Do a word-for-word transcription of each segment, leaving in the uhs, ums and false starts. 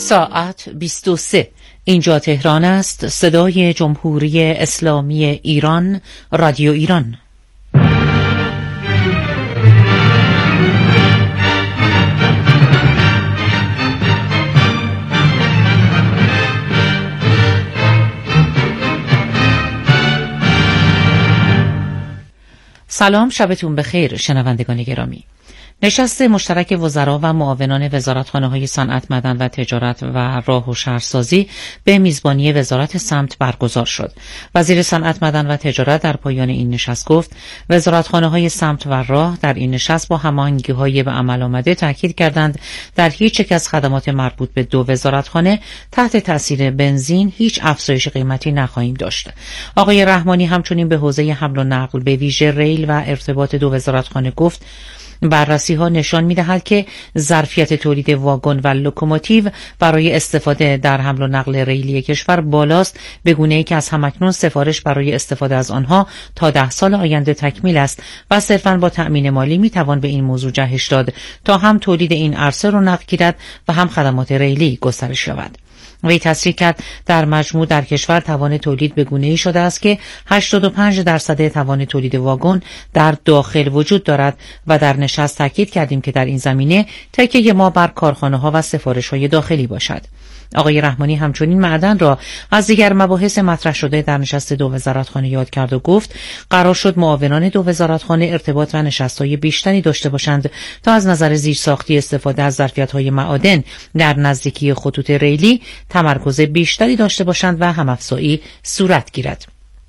ساعت بیست و سه. اینجا تهران است. صدای جمهوری اسلامی ایران، رادیو ایران. سلام، شبتون بخیر شنوندگان گرامی. نشست مشترک وزرا و معاونان وزارتخانه‌های صنعت، معدن و تجارت و راه و شهرسازی به میزبانی وزارت سمت برگزار شد. وزیر صنعت، معدن و تجارت در پایان این نشست گفت وزارتخانه‌های سمت و راه در این نشست با هماهنگی‌های به عمل آمده تاکید کردند در هیچ یک از خدمات مربوط به دو وزارتخانه تحت تاثیر بنزین هیچ افزایش قیمتی نخواهیم داشت. آقای رحمانی همچنین به حوزه حمل و نقل به ویژه ریل و ارتباط دو وزارتخانه گفت بررسی ها نشان می دهد که ظرفیت تولید واگن و لوکوموتیو برای استفاده در حمل و نقل ریلی کشور بالاست، به گونه ای که از همکنون سفارش برای استفاده از آنها تا ده سال آینده تکمیل است و صرفاً با تأمین مالی می توان به این موضوع جهش داد تا هم تولید این عرصه رونق گیرد و هم خدمات ریلی گسترش یابد. وی تصریح کرد در مجموع در کشور توان تولید به گونه‌ای شده است که هشتاد و پنج درصد توان تولید واگن در داخل وجود دارد و در نشست تاکید کردیم که در این زمینه تکیه ما بر کارخانه‌ها و سفارش‌های داخلی باشد. آقای رحمانی همچنین معدن را از دیگر مباحث مطرح شده در نشست دو وزارتخانه یاد کرد و گفت قرار شد معاونان دو وزارتخانه ارتباط و نشست‌های بیشتری داشته باشند تا از نظر زیرساختی استفاده از ظرفیت‌های معادن در نزدیکی خطوط ریلی تمرکز بیشتری داشته باشند و هم‌افزایی صورت گیرد.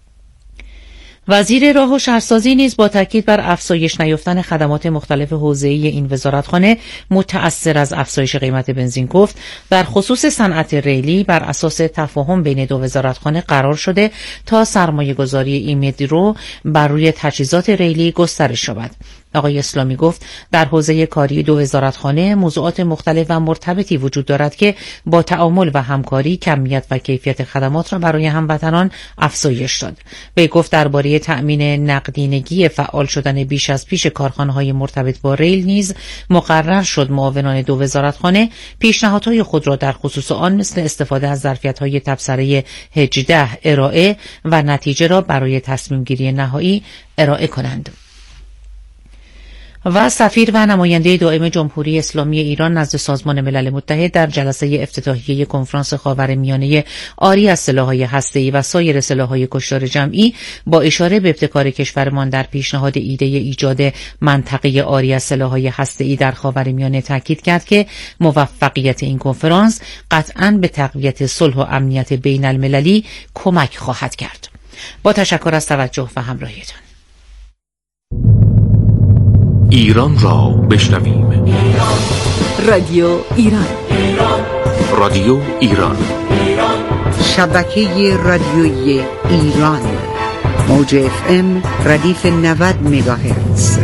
وزیر راه و شهرسازی نیز با تاکید بر افزایش نیافتن خدمات مختلف حوزه‌ای این وزارتخانه متأثر از افزایش قیمت بنزین گفت در خصوص صنعت ریلی بر اساس تفاهم بین دو وزارتخانه قرار شده تا سرمایه‌گذاری ایمدرو بر روی تجهیزات ریلی گسترش یابد. آقای اسلامی گفت در حوزه کاری دو وزارتخانه موضوعات مختلف و مرتبطی وجود دارد که با تعامل و همکاری کمیت و کیفیت خدمات را برای هموطنان افزایش داد. وی گفت درباره تأمین نقدینگی فعال شدن بیش از پیش کارخانه‌های مرتبط با ریل نیز مقرر شد معاونان دو وزارتخانه پیشنهادهای خود را در خصوص آن مثل استفاده از ظرفیت‌های تبصره هجده ارائه و نتیجه را برای تصمیم گیری نهایی ارائه کنند. و سفیر و نماینده دائم جمهوری اسلامی ایران نزد سازمان ملل متحد در جلسه افتتاحیه کنفرانس خاورمیانه عاری از سلاح‌های هسته‌ای و سایر سلاح‌های کشتار جمعی با اشاره به ابتکار کشورمان در پیشنهاد ایده ایجاد منطقه عاری از سلاح‌های هسته‌ای در خاورمیانه تاکید کرد که موفقیت این کنفرانس قطعاً به تقویت صلح و امنیت بین المللی کمک خواهد کرد. با تشکر از توجه و همراهیتان. ایران را بشنویم. رادیو ایران. رادیو ایران. شبکه رادیویی ایران. موج اف ام ردیف نود مگاهرتز.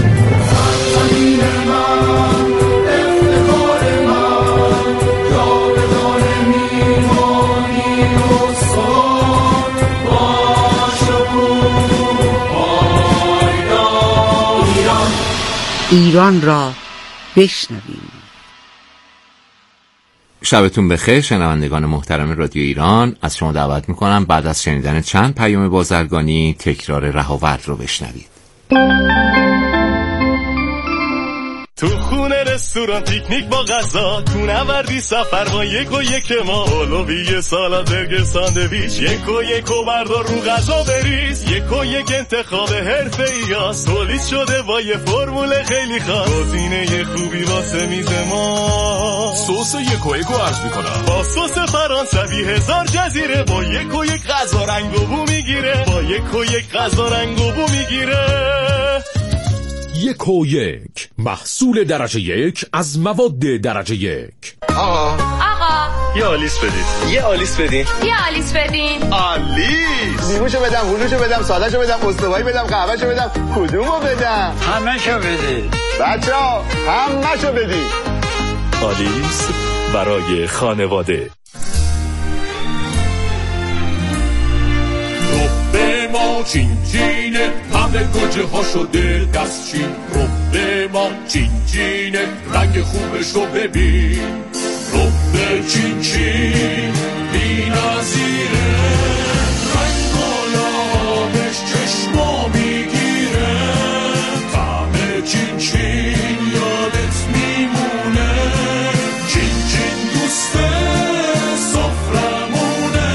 ایران را بشنویم. شبتون بخیر شنوندگان محترم رادیو ایران. از شما دعوت میکنم بعد از شنیدن چند پیام بازرگانی تکرار رهاورد رو بشنوید. تو خونه رستوران پیکنیک با غذا، تو نوردی سفر با یک و یک ما، اولویه سالاد برگر ساندویچ، یک و یک و بردار رو غذا بریز، یک و یک انتخاب حرفه‌ای هست تولید شده با یه فرمول خیلی خاص، گزینه خوبی واسه میز ما. سس یک و یک رو عرض میکنم با سس فرانسوی هزار جزیره، با یک و یک غذا رنگ و بو میگیره، با یک و یک غذا رنگ و بو میگیره. یک و یک محصول درجه یک از مواد درجه یک. آقا آقا یه آلیس بدید. یه آلیس بدین. یه آلیس بدین. آلیس. لیموشو بدم، هلوشو بدم، سادهشو بدم، استوایی بدم، قهوهشو بدم، کدومو بدم؟ همه‌شو بدید. بچه‌ها همه‌شو بدید. آلیس برای خانواده. ما چین چینه همه گوجه ها شده دستچین، رو به ما چین چینه رنگ خوبش رو ببین، رب چین چین بی نظیره، رنگ و لابش چشما میگیره، طعم چین چین یادت میمونه، چین چین دوست سفرمونه.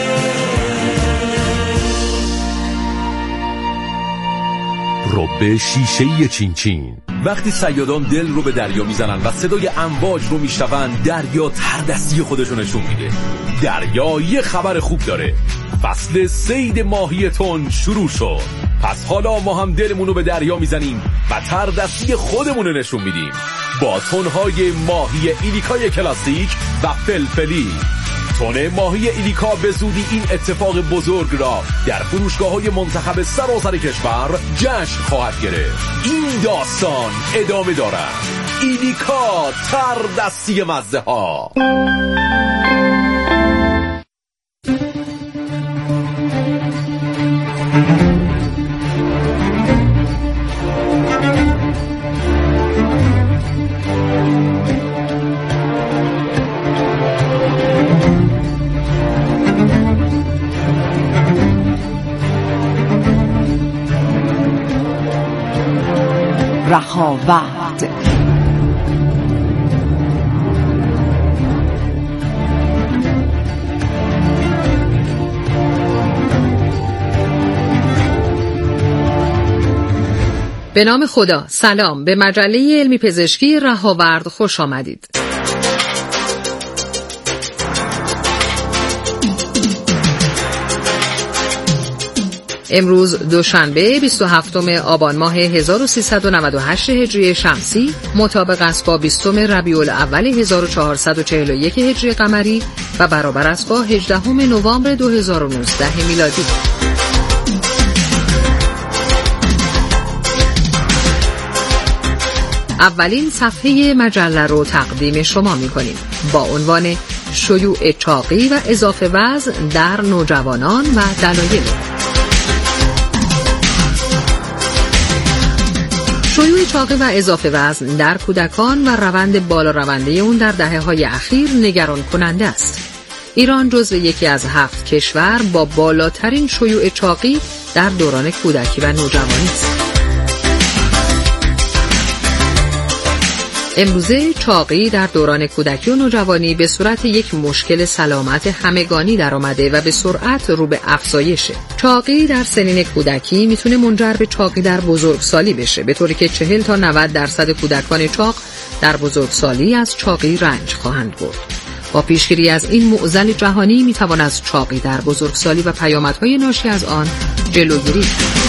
رب شیشه‌ای چین چین. وقتی صیادان دل رو به دریا میزنن و صدای امواج رو میشنون، دریا تردستی خودشو نشون میده. دریا یه خبر خوب داره، فصل صید ماهی تن شروع شد. پس حالا ما هم دلمون رو به دریا میزنیم و تردستی خودمون رو نشون میدیم با تنهای ماهی ایلیکای کلاسیک و فلفلی. تن ماهی ایلیکا به زودی این اتفاق بزرگ را در فروشگاه‌های منتخب سراسر کشور جشن خواهد گرفت. این داستان ادامه دارد. ایلیکا تردستی مزه ها. رهاورد. به نام خدا. سلام، به مجله علمی پزشکی رهاورد خوش آمدید. امروز دوشنبه بیست و هفتم آبان ماه هزار و سیصد و نود و هشت هجری شمسی مطابق است با بیستم ربیع الاول هزار و چهارصد و چهل و یک هجری قمری و برابر است با هجدهم نوامبر دو هزار و نوزده میلادی. اولین صفحه مجله رو تقدیم شما می‌کنیم با عنوان شیوع چاقی و اضافه وزن در نوجوانان و دلایل. شیوع چاقی و اضافه وزن در کودکان و روند بالا رونده اون در دهه‌های اخیر نگران کننده است. ایران جزو یکی از هفت کشور با بالاترین شیوع چاقی در دوران کودکی و نوجوانی است. امروزه چاقی در دوران کودکی و نوجوانی به صورت یک مشکل سلامت همگانی در آمده و به سرعت رو به افزایشه. چاقی در سنین کودکی میتونه منجر به چاقی در بزرگسالی بشه، به طوری که چهل تا نود درصد کودکان چاق در بزرگسالی از چاقی رنج خواهند برد. با پیشگیری از این معضل جهانی میتوان از چاقی در بزرگسالی و پیامدهای ناشی از آن جلوگیری شد.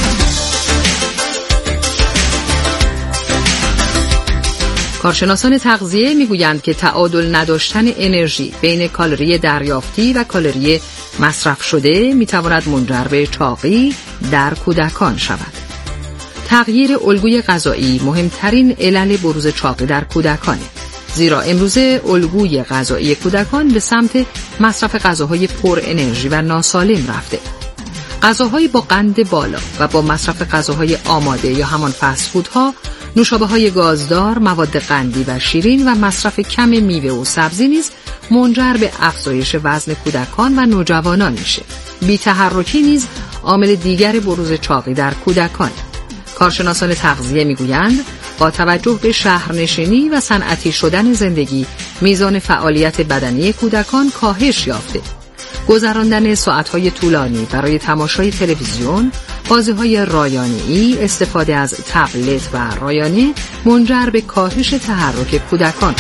کارشناسان تغذیه میگویند که تعادل نداشتن انرژی بین کالری دریافتی و کالری مصرف شده میتواند منجر به چاقی در کودکان شود. تغییر الگوی غذایی مهمترین علل بروز چاقی در کودکانه، زیرا امروزه الگوی غذایی کودکان به سمت مصرف غذاهای پر انرژی و ناسالم رفته. غذاهای با قند بالا و با مصرف غذاهای آماده یا همان فست فودها، نوشابه‌های گازدار، مواد قندی و شیرین و مصرف کم میوه و سبزی نیز منجر به افزایش وزن کودکان و نوجوانان میشه. بی‌تحرکی نیز عامل دیگر بروز چاقی در کودکان. کارشناسان تغذیه میگویند با توجه به شهرنشینی و صنعتی شدن زندگی، میزان فعالیت بدنی کودکان کاهش یافته. گذراندن ساعت‌های طولانی برای تماشای تلویزیون، بازی‌های رایانه‌ای، استفاده از تبلت و رایانه منجر به کاهش تحرک کودکان.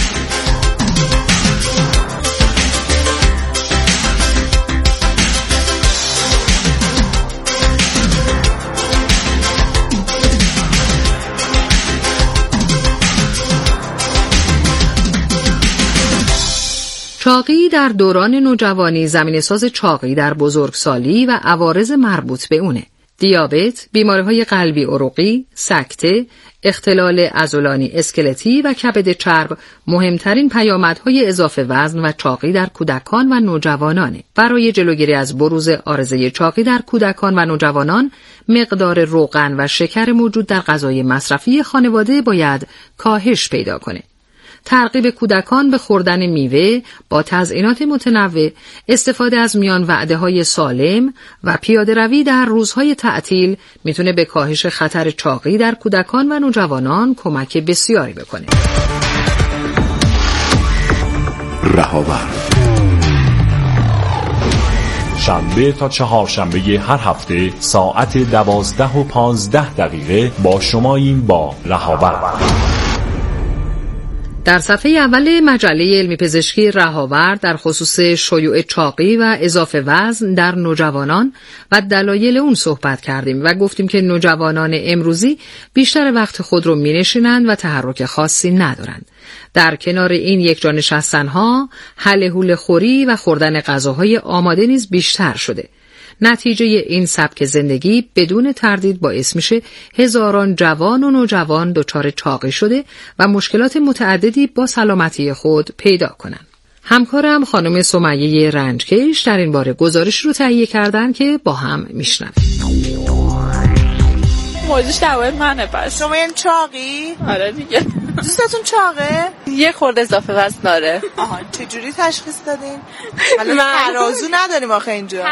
چاقی در دوران نوجوانی زمینه‌ساز چاقی در بزرگسالی و عوارض مربوط به اونه. دیابت، بیماری‌های قلبی عروقی، سکته، اختلال عضلانی اسکلتی و کبد چرب مهمترین پیامدهای اضافه وزن و چاقی در کودکان و نوجوانانه. برای جلوگیری از بروز عارضه چاقی در کودکان و نوجوانان، مقدار روغن و شکر موجود در غذای مصرفی خانواده باید کاهش پیدا کنه. ترغیب کودکان به خوردن میوه با تزیینات متنوع، استفاده از میان وعده‌های سالم و پیاده روی در روزهای تعطیل میتونه به کاهش خطر چاقی در کودکان و نوجوانان کمک بسیاری بکنه. رهاورد شنبه تا چهارشنبه هر هفته ساعت دوازده و پانزده دقیقه با شماییم با رهاورد. در صفحه اول مجله علمی پزشکی رهاورد در خصوص شیوع چاقی و اضافه وزن در نوجوانان و دلایل اون صحبت کردیم و گفتیم که نوجوانان امروزی بیشتر وقت خود رو می‌نشینند و تحرک خاصی ندارند. در کنار این یک جا نشستن‌ها، هله هوله خوری و خوردن غذاهای آماده نیز بیشتر شده. نتیجه این سبک زندگی بدون تردید باعث میشه هزاران جوان و نوجوان دچار چاقی شده و مشکلات متعددی با سلامتی خود پیدا کنن. همکارم خانم سمیه رنجکش در این باره گزارش رو تهیه کردن که با هم میشنویم. موضوعش دعوای منه. پس شما این چاقی؟ آره دیگه. دوستتون چاقه؟ یه خورده اضافه وزن داره. آها، چجوری تشخیص دادین؟ حالا ترازو نداریم آخه اینجا.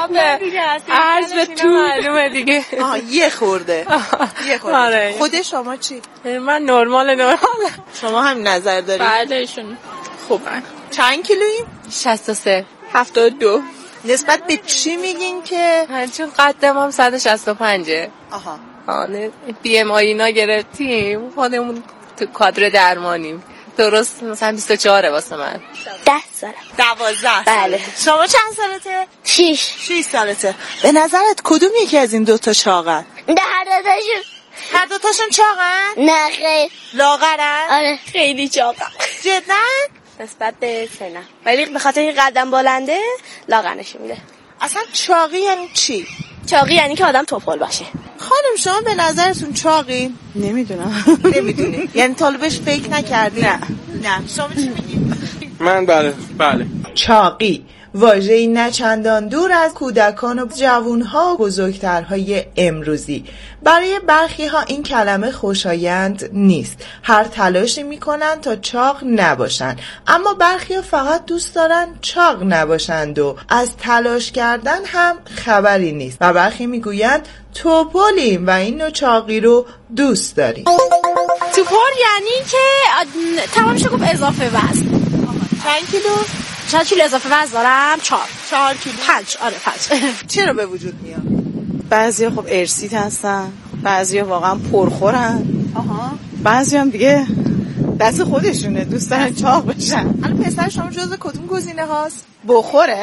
عرض به تو معلومه دیگه. آها، یه خورده. یه خورده. آره. خود شما چی؟ من نرمال نرمال. شما هم نظر دارید؟ بله ایشون خوبن. چند کیلوییم؟ شصت و سه. هفتاد و دو. نسبت به چی میگین که؟ چون قدم هم صد و شصت و پنجه. آها. آنه بی ام آی اینا گرفتیم خودمون تو کادر درمانیم. درست مثلا بیست و چهاره واسه من. ده ساله. دوازده. بله. شما چند سالته؟ شیش. شیش سالته. به نظرت کدوم یکی از این دوتا چاقن؟ ده هر دوتاشون. هر دوتاشون چاقن؟ نه خیر. لاغرن؟ آره. خیلی چاقن. جدن؟ نسبت به سنم. ولی به خاطر این قدم بلنده لاغرنشون میده. اصلا چاقی یعنی چی؟ چاقی یعنی که آدم توپل باشه. خانم شما به نظرتون چاقی؟ نمیدونم. نمیدونی؟ یعنی طالبش فکر نکردی؟ نه. نه. شما چی میگی؟ من بله بله. چاقی واژه‌ای نه چندان دور از کودکان و جوان‌ها و بزرگترهای امروزی. برای برخی ها این کلمه خوشایند نیست. هر تلاشی میکنن تا چاق نباشن، اما برخی ها فقط دوست دارن چاق نباشند و از تلاش کردن هم خبری نیست و برخی میگویند توپلیم و این نوع چاقی رو دوست داریم. توپل یعنی که تمام شو گفت اضافه وزن. چند کیلو؟ چند کیلو اضافه وزن دارم؟ چهار. چهار کیلو؟ پنج. آره پنج. چرا به وجود میاد؟ بعضیا خب ارثی هستن، بعضیا واقعا پرخورن. آها. بعضیا هم دیگه دست خودشونه، دوست دارن چاق بشن. الان پسر شما جزو کدوم گزینه هاست؟ بخوره.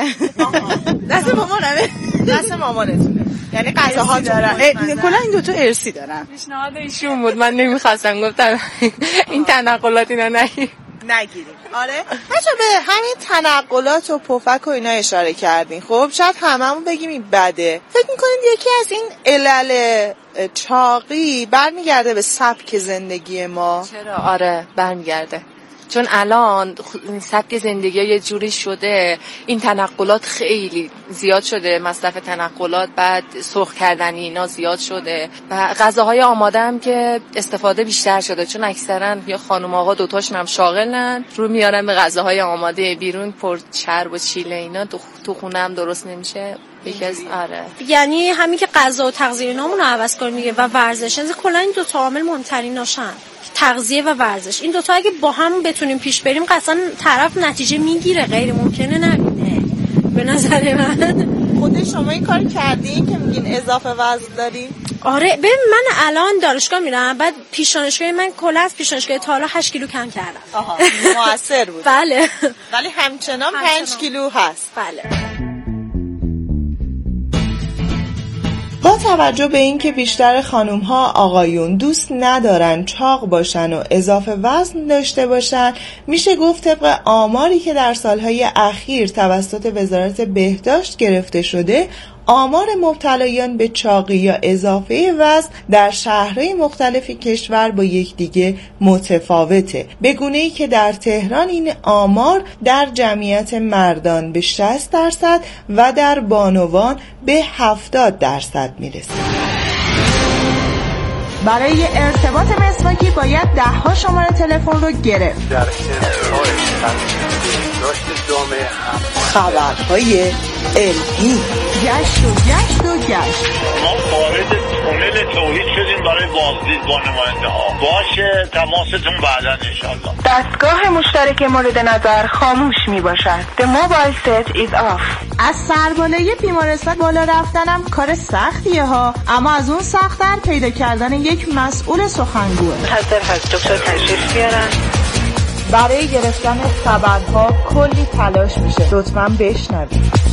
دست مامانمه. دست مامانتونه. یعنی غذاها دارن. کلا این دوتا ارثی دارن. پیشنهاد ایشون بود، من نمیخواستم، گفتم این تنقلات اینا نگیر. نگیریم. آره بچه به همین تنقلات و پفک و اینا اشاره کردین. خب شاید هممون بگیم این بده. فکر میکنید یکی از این علل چاقی برمیگرده به سبک زندگی ما؟ چرا؟ آره برمیگرده، چون الان سبک زندگی یه جوری شده، این تنقلات خیلی زیاد شده، مصرف تنقلات، بعد سرخ کردن اینا زیاد شده و غذاهای آماده هم که استفاده بیشتر شده، چون اکثرا یا خانم آقا دوتاشون هم شاغلن، رو میارن به غذاهای آماده بیرون پر چرب و چیله اینا، تو خونه هم درست نمیشه. یکی از آره یعنی همین که غذا و تغذیه اینامون رو عوض کنیم دیگه و ورزش، یعنی کلا این دو تا عامل مهمترین ناشن، تغذیه و ورزش. این دوتا اگه با هم بتونیم پیش بریم قطعا طرف نتیجه میگیره، غیر ممکنه نبینه به نظر من. خود شما این کار کردین که میگین اضافه وزن دارین؟ آره ببین من الان دانشگاه میرم، بعد پیش دانشگاه من کلا از پیش دانشگاه تا حالا هشت کیلو کم کردم. آها موثر بود. بله ولی همچنان پنج کیلو هست. بله. با توجه به اینکه بیشتر خانم‌ها آقایون دوست ندارن چاق باشن و اضافه وزن داشته باشن، میشه گفت طبق آماری که در سالهای اخیر توسط وزارت بهداشت گرفته شده، آمار مبتلایان به چاقی یا اضافه وزن در شهرهای مختلف کشور با یکدیگه متفاوته، به گونه‌ای که در تهران این آمار در جمعیت مردان به شصت درصد و در بانوان به هفتاد درصد میرسه. برای ارتباط مسواکی باید ده ها شماره تلفن رو گرفت. در ارتقاء بهداشت جامعه هم خبرهای علمی گشت و گشت و گشت. ما وارد تونل توحید شدیم برای بازدید با نماینده ها. باشه تماستون بعدا انشالله. دستگاه مشترک مورد نظر خاموش می باشد. The mobile set is off. از سربالای بیمارستان بالا رفتنم کار سختیه ها، اما از اون سخت‌تر پیدا کردن یک مسئول سخنگوه. حاضر هست دکتر تشریف بیارن. برای گرفتن خبرها کلی تلاش میشه. لطفاً بشنوید.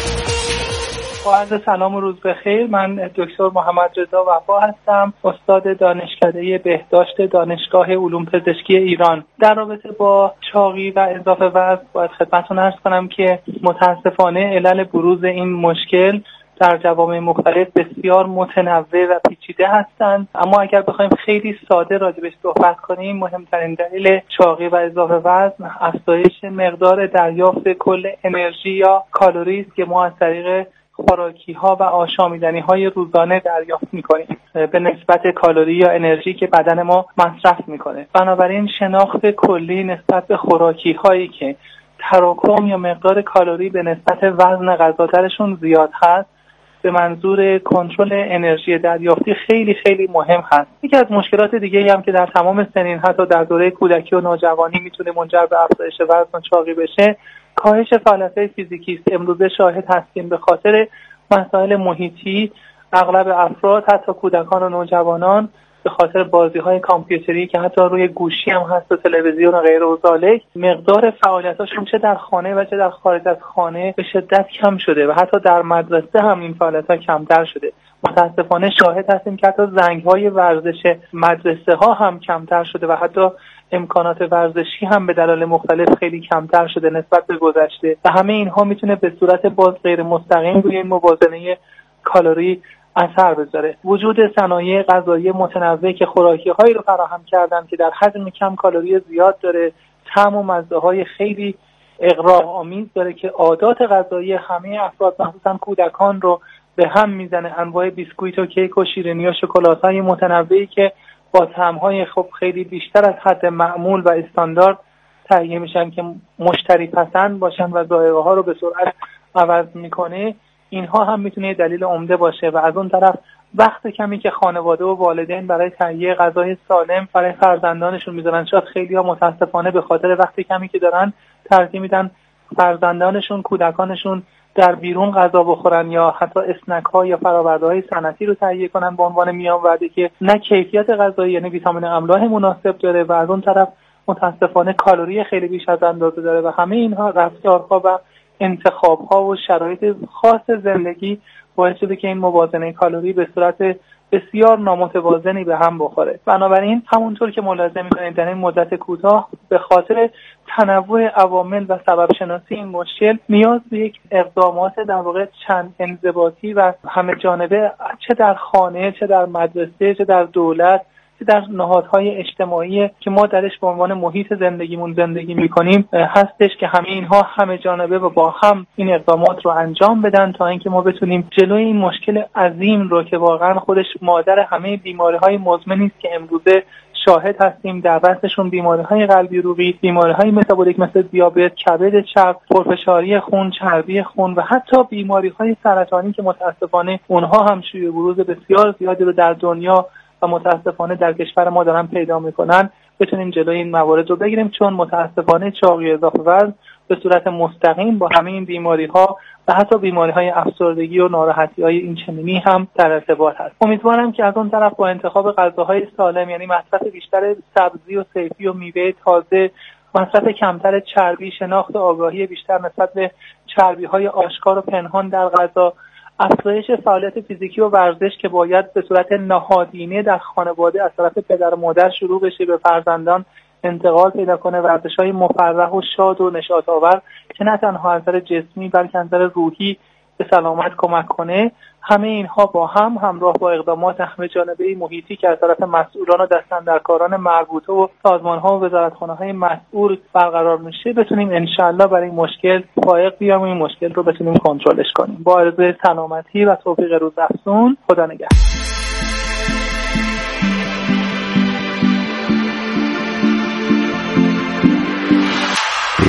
با عرض سلام و روز بخیر. من دکتر محمد رضا وفا هستم، استاد دانشکده بهداشت دانشگاه علوم پزشکی ایران. در رابطه با چاقی و اضافه وزن باید خدمتتون عرض کنم که متاسفانه علل بروز این مشکل در جوامع مختلف بسیار متنوع و پیچیده هستند، اما اگر بخوایم خیلی ساده راجبش صحبت کنیم، مهمترین دلیل چاقی و اضافه وزن افزایش مقدار دریافت کل انرژی یا کالری است که ما از طریق خوراکی ها و آشامیدنی های روزانه دریافت میکنیم به نسبت کالری یا انرژی که بدن ما مصرف میکنه. بنابراین شناخت کلی نسبت به خوراکی هایی که تراکم یا مقدار کالری به نسبت وزن غذا درشون زیاد هست به منظور کنترل انرژی دریافتی خیلی خیلی مهم هست. یکی از مشکلات دیگه هم که در تمام سنین حتی در دوره کودکی و نوجوانی میتونه منجر به افزایش وزن و چاقی بشه، کاهش فعالیت‌های فیزیکی است. امروزه شاهد هستیم به خاطر مسائل محیطی اغلب افراد حتی کودکان و نوجوانان به خاطر بازی‌های کامپیوتری که حتی روی گوشی هم هست و تلویزیون و غیره و ذالک، مقدار فعالیتاشون چه در خانه و چه در خارج از خانه به شدت کم شده و حتی در مدرسه هم این فعالیت‌ها کمتر شده. متاسفانه شاهد هستیم که حتی زنگ‌های ورزش مدرسه ها هم کمتر شده و حتی امکانات ورزشی هم به دلایل مختلف خیلی کمتر شده نسبت به گذشته و همه اینها میتونه به صورت باز غیر مستقیم روی این موازنه کالری اثر بذاره. وجود صنایع غذایی متنوع که خوراکی‌هایی رو فراهم کردن که در حجم کم کالری زیاد داره، طعم و مزه‌های خیلی اغراق‌آمیز داره که عادات غذایی همه افراد مخصوصا کودکان رو به هم میزنه. انواع بیسکویت و کیک و شیرینی و شکلات‌های متنوعی که با طعم‌های خب خیلی بیشتر از حد معمول و استاندارد تهیه میشن که مشتری پسند باشن و ذائقه‌ها رو به سرعت عوض میکنه، اینها هم میتونه دلیل عمده باشه. و از اون طرف وقت کمی که خانواده و والدین برای تهیه غذای سالم برای فرزندانشون میذارن، شاید خیلی‌ها متاسفانه به خاطر وقت کمی که دارن ترجیح میدن فرزندانشون، کودکانشون در بیرون غذا بخورن یا حتی اسنک ها یا فرآورده‌های صنعتی رو تهیه کنن به عنوان میان وعده که نه کیفیت غذایی یعنی ویتامین املاح مناسب داره و از اون طرف متاسفانه کالری خیلی بیش از اندازه داره و همه اینها رفتارها و انتخاب‌ها و شرایط خاص زندگی باعث شده که این موازنه کالری به صورت بسیار نامتوازنی به هم بخوره. بنابراین همونطور که ملاحظه می‌کنید در این مدت کوتاه به خاطر تنوع عوامل و سبب شناسی این مشکل نیاز به یک اقدامات در واقع چند انضباطی و همه جانبه چه در خانه، چه در مدرسه، چه در دولت، چه در نهادهای اجتماعی که ما درش به عنوان محیط زندگیمون زندگی می‌کنیم هستش که همه اینها همه جانبه و با هم این اقدامات رو انجام بدن تا اینکه ما بتونیم جلوی این مشکل عظیم رو که واقعا خودش مادر همه بیماری‌های مزمنی است که امروزه شاهد هستیم در رأسشون بیماری‌های قلبی عروقی، بیماری‌های متابولیک مثل دیابت، کبد چرب، پرفشاری خون، چربی خون و حتی بیماری‌های سرطانی که متأسفانه اونها هم شیوع بروز بسیار زیادی رو در دنیا و متاسفانه در کشور ما دارن پیدا میکنن، بتونیم جلوی این موارد رو بگیریم، چون متاسفانه چاقی اضافه وزن به صورت مستقیم با همه این بیماری ها و حتی بیماری های افسردگی و ناراحتی های این چنینی هم در ارتباط هست. امیدوارم که از اون طرف با انتخاب غذاهای سالم یعنی مصرف بیشتر سبزی و صیفی و میوه تازه، مصرف کمتر چربی، شناخت آگاهی بیشتر نسبت به چربی های آشکار و پنهان در غذا، افزایش فعالیت فیزیکی و ورزش که باید به صورت نهادینه در خانواده از طرف پدر و مادر شروع بشه به فرزندان انتقال پیدا کنه، ورزش‌های مفرح و شاد و نشاط‌آور که نه تنها از نظر جسمی بلکه از نظر روحی به سلامت کمک کنه. همه اینها با هم همراه با اقدامات همه جانبه محیطی که از طرف مسئولان و دستاندرکاران مربوطه و سازمان‌ها و وزارتخانه‌های مسئول برقرار میشه بتونیم انشالله برای این مشکل فائق بیایم و این مشکل رو بتونیم کنترلش کنیم. با آرزوی سلامتی و توفیق روزافزون، خدا نگهدار.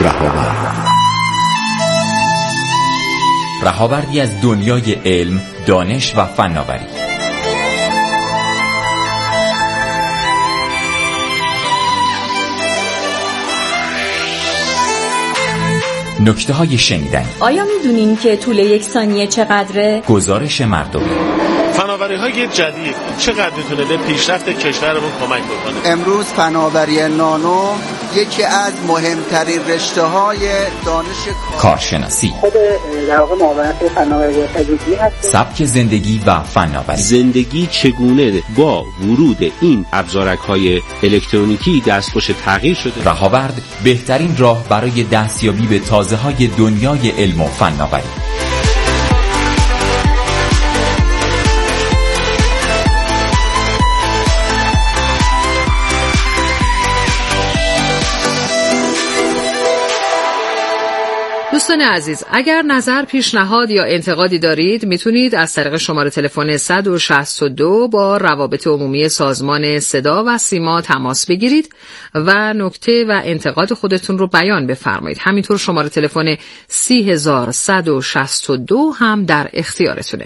رهاورد. رهاوردی از دنیای علم، دانش و فناوری. نکته های شنیدنی. آیا میدونین که طول یک ثانیه چقدره؟ گزارش مردمی. فناوری‌های جدید چقدر میتونه به پیشرفت کشورمون کمک بکنه؟ امروز فناوری نانو یکی از مهمترین رشته‌های دانش کارشناسی، خود در واقع معاونت فناوری تجدیدی هست. سبک زندگی و فناوری. زندگی چگونه با ورود این ابزارک‌های الکترونیکی دستخوش تغییر شده. رهاورد بهترین راه برای دستیابی به تازه‌های دنیای علم و فناوری. دوستان عزیز، اگر نظر، پیشنهاد یا انتقادی دارید میتونید از طریق شماره تلفن صد و شصت و دو با روابط عمومی سازمان صدا و سیما تماس بگیرید و نکته و انتقاد خودتون رو بیان بفرمایید. همینطور شماره تلفن سی هزار صد و شصت و دو هم در اختیارتونه.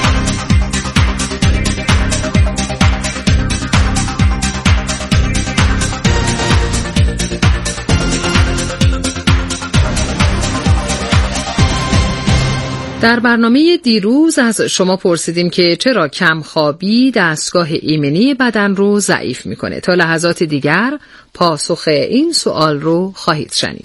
در برنامه دیروز از شما پرسیدیم که چرا کمخوابی دستگاه ایمنی بدن رو ضعیف میکنه. تا لحظات دیگر پاسخ این سوال رو خواهید شنید.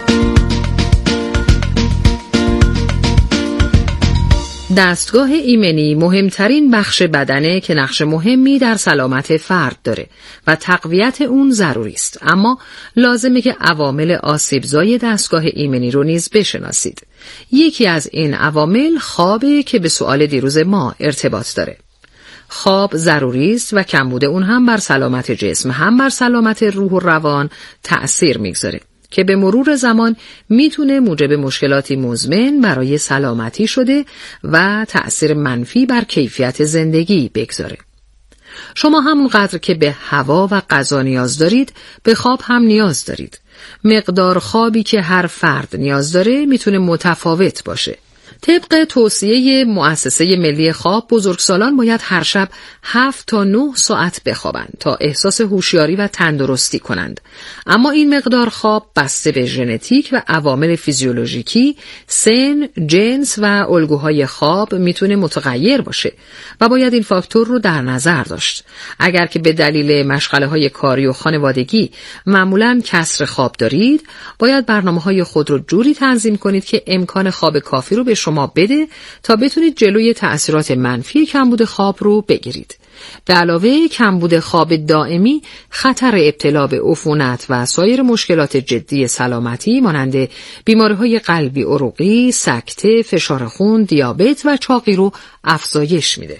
دستگاه ایمنی مهمترین بخش بدنه که نقش مهمی در سلامت فرد داره و تقویت اون ضروری است، اما لازمه که عوامل آسیبزای دستگاه ایمنی رو نیز بشناسید. یکی از این عوامل خوابه که به سوال دیروز ما ارتباط داره. خواب ضروری است و کمبود اون هم بر سلامت جسم هم بر سلامت روح و روان تأثیر میگذاره که به مرور زمان میتونه موجب مشکلاتی مزمن برای سلامتی شده و تأثیر منفی بر کیفیت زندگی بگذاره. شما همونقدر که به هوا و غذا نیاز دارید، به خواب هم نیاز دارید. مقدار خوابی که هر فرد نیاز داره میتونه متفاوت باشه. طبق توصیه مؤسسه ملی خواب، بزرگسالان باید هر شب هفت تا نه ساعت بخوابند تا احساس هوشیاری و تندرستی کنند. اما این مقدار خواب بسته به ژنتیک و عوامل فیزیولوژیکی، سن، جنس و الگوهای خواب میتونه متغیر باشه و باید این فاکتور رو در نظر داشت. اگر که به دلیل مشغله‌های کاری و خانوادگی معمولاً کسر خواب دارید، باید برنامه‌های خود رو جوری تنظیم کنید که امکان خواب کافی رو به شما بده تا بتونید جلوی تأثیرات منفی کمبود خواب رو بگیرید. به علاوه کمبود خواب دائمی خطر ابتلا به عفونت و سایر مشکلات جدی سلامتی مانند بیماری‌های قلبی عروقی، سکته، فشار خون، دیابت و چاقی رو افزایش میده.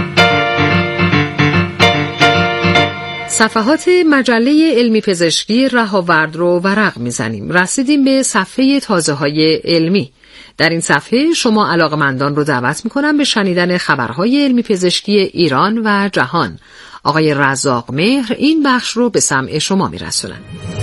صفحات مجله علمی پزشکی رهاورد رو ورق میزنیم. رسیدیم به صفحه تازه‌های علمی. در این صفحه شما علاقمندان رو دعوت میکنم به شنیدن خبرهای علمی پزشکی ایران و جهان. آقای رزاق مهر این بخش رو به سمع شما میرسونن.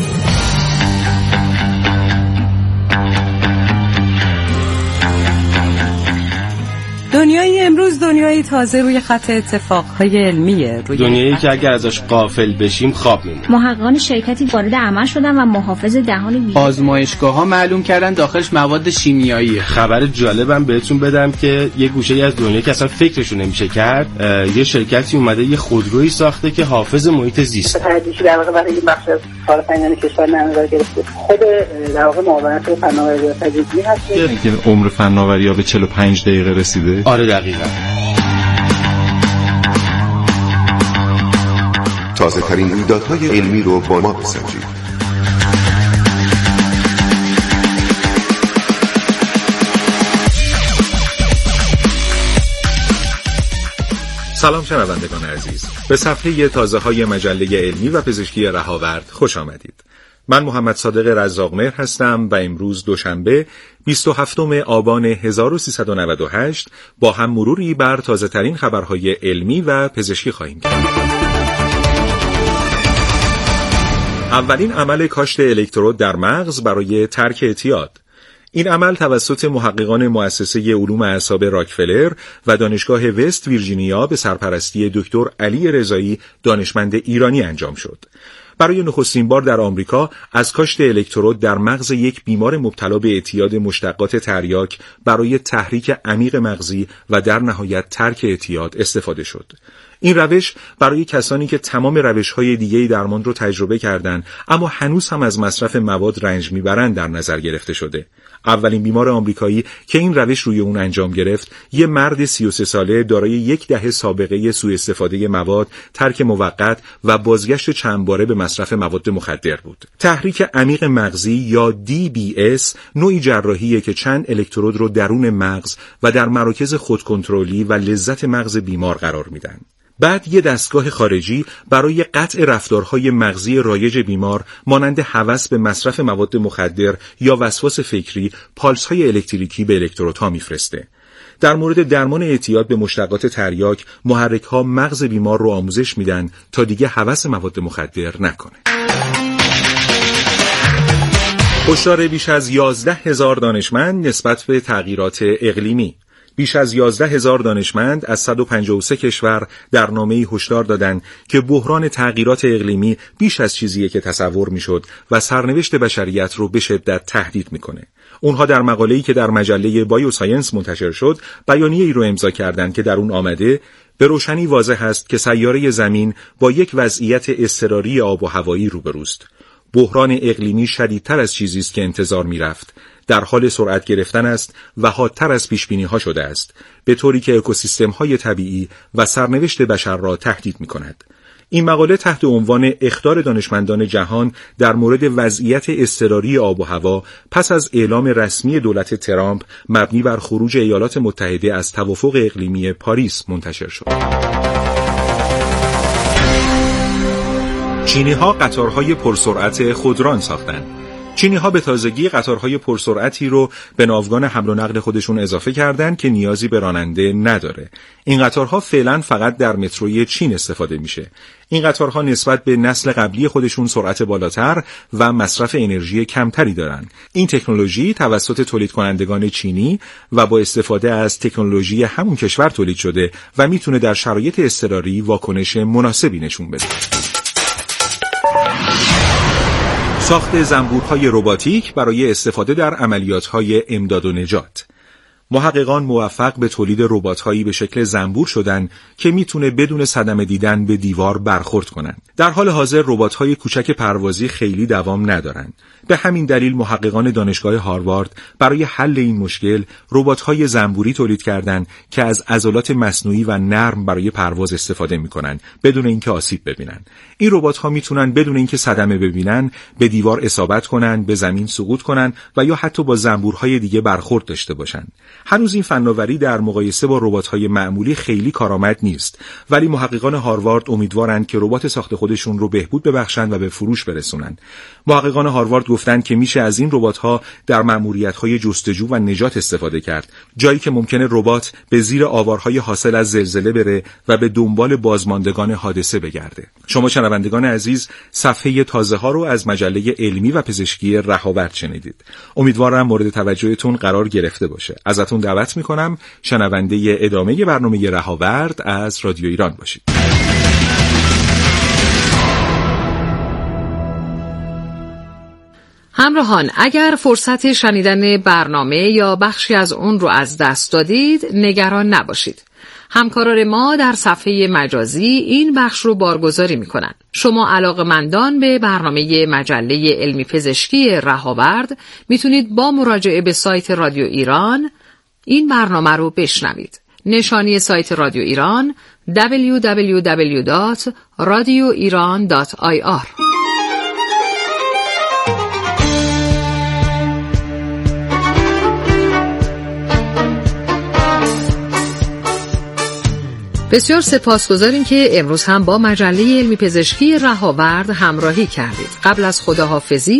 دنیای امروز دنیای تازه روی خط اتفاقهای علمیه. روی دنیایی که اگر ازش غافل بشیم خواب میمونیم. محققان شرکتی وارد عمل شدن و محافظ دهان ویژه آزمایشگاه‌ها معلوم کردن داخلش مواد شیمیاییه. خبر جالبم بهتون بدم که یه گوشه‌ای از دنیا که اصلا فکرشو نمیشه کرد، یه شرکتی اومده یه خودرویی ساخته که حافظ محیط زیست. تحقیقی در واقع برای این بخش از کارآفرینان کشور نظر گرفته. خود در واقع معاونت فناوری تجدیدی هست که عمر فناوری‌ها به چهل و پنج دقیقه رسیده. آره دقیقاً. تازه ترین رویدادهای علمی رو با ما بسنجید. سلام شنوندگان عزیز، به صفحه تازه های مجله علمی و پزشکی رهاورد خوش آمدید. من محمد صادق رزاق مهر هستم و امروز دوشنبه بیست و هفتم آبان هزار و سیصد و نود و هشت با هم مروری بر تازه ترین خبرهای علمی و پزشکی خواهیم کرد. اولین عمل کاشت الکترود در مغز برای ترک اعتیاد. این عمل توسط محققان مؤسسه علوم اعصاب راکفلر و دانشگاه وست ویرجینیا به سرپرستی دکتر علی رضایی دانشمند ایرانی انجام شد. برای نخستین بار در آمریکا از کاشت الکترود در مغز یک بیمار مبتلا به اعتیاد مشتقات تریاک برای تحریک عمیق مغزی و در نهایت ترک اعتیاد استفاده شد. این روش برای کسانی که تمام روش‌های دیگه درمان رو تجربه کردند اما هنوز هم از مصرف مواد رنج میبرند در نظر گرفته شده. اولین بیمار آمریکایی که این روش روی اون انجام گرفت، یه مرد سی و سه ساله دارای یک دهه سابقه سوء استفاده مواد، ترک موقت و بازگشت چند باره به مصرف مواد مخدر بود. تحریک عمیق مغزی یا دی بی اس نوعی جراحیه که چند الکترود رو درون مغز و در مراکز خودکنترلی و لذت مغز بیمار قرار میدن. بعد یه دستگاه خارجی برای قطع رفتارهای مغزی رایج بیمار مانند هوس به مصرف مواد مخدر یا وسواس فکری پالس‌های الکتریکی به الکترودها میفرسته. در مورد درمان اعتیاد به مشتقات تریاک، محرک‌ها مغز بیمار رو آموزش میدن تا دیگه هوس مواد مخدر نکنه. هشدار بیش از یازده هزار دانشمند نسبت به تغییرات اقلیمی. بیش از یازده هزار دانشمند از صد و پنجاه و سه کشور در نامه‌ای هشدار دادند که بحران تغییرات اقلیمی بیش از چیزیه که تصور میشد و سرنوشت بشریت رو به شدت تهدید میکنه. اونها در مقاله‌ای که در مجله بایوساینس منتشر شد، بیانیه‌ای رو امضا کردند که در اون آمده به روشنی واضح است که سیاره زمین با یک وضعیت اضطراری آب و هوایی روبروست. بحران اقلیمی شدیدتر از چیزی است که انتظار میرفت. در حال سرعت گرفتن است و حادتر از پیشبینی‌ها شده است، به طوری که اکوسیستم‌های طبیعی و سرنوشت بشر را تهدید می‌کند. این مقاله تحت عنوان اخطار دانشمندان جهان در مورد وضعیت اضطراری آب و هوا پس از اعلام رسمی دولت ترامپ مبنی بر خروج ایالات متحده از توافق اقلیمی پاریس منتشر شد. چینی‌ها قطارهای پرسرعت خودران ساختند. چینی‌ها به تازگی قطارهای پرسرعتی رو به ناوگان حمل و نقل خودشون اضافه کردند که نیازی به راننده نداره. این قطارها فعلا فقط در متروی چین استفاده میشه. این قطارها نسبت به نسل قبلی خودشون سرعت بالاتر و مصرف انرژی کمتری دارن. این تکنولوژی توسط تولید کنندگان چینی و با استفاده از تکنولوژی همون کشور تولید شده و میتونه در شرایط اضطراری واکنش مناسبی نشون بده. ساخت زنبورهای رباتیک برای استفاده در عملیات‌های امداد و نجات. محققان موفق به تولید ربات‌هایی به شکل زنبور شدن که میتونه بدون صدمه دیدن به دیوار برخورد کنن. در حال حاضر ربات‌های کوچک پروازی خیلی دوام ندارن. به همین دلیل محققان دانشگاه هاروارد برای حل این مشکل ربات‌های زنبوری تولید کردند که از عضلات مصنوعی و نرم برای پرواز استفاده می‌کنن بدون اینکه آسیب ببینن. این ربات‌ها میتونن بدون اینکه صدمه ببینن به دیوار اصابت کنن، به زمین سقوط کنن و یا حتی با زنبورهای دیگه برخورد داشته باشن. هنوز این فناوری در مقایسه با ربات‌های معمولی خیلی کارآمد نیست، ولی محققان هاروارد امیدوارند که ربات ساخت خودشون رو بهبود ببخشند و به فروش برسونن. محققان هاروارد گفتند که میشه از این ربات‌ها در مأموریت‌های جستجو و نجات استفاده کرد، جایی که ممکنه ربات به زیر آوارهای حاصل از زلزله بره و به دنبال بازماندگان حادثه بگرده. شما شنوندگان عزیز، صفحه تازه‌ها رو از مجله علمی و پزشکی رهاورد شنیدید. امیدوارم مورد توجهتون قرار گرفته باشه. ازتون دعوت می‌کنم شنونده ادامه برنامه رهاورد از رادیو ایران باشید. همراهان، اگر فرصت شنیدن برنامه یا بخشی از اون رو از دست دادید، نگران نباشید. همکاران ما در صفحه مجازی این بخش رو بارگذاری میکنن. شما علاقه‌مندان به برنامه مجله علمی پزشکی رهاورد میتونید با مراجعه به سایت رادیو ایران این برنامه رو بشنوید. نشانی سایت رادیو ایران دبلیو دبلیو دبلیو دات رادیو ایران دات آی آر. بسیار سپاسگزاریم که امروز هم با مجله علمی پزشکی رهاورد همراهی کردید. قبل از خداحافظی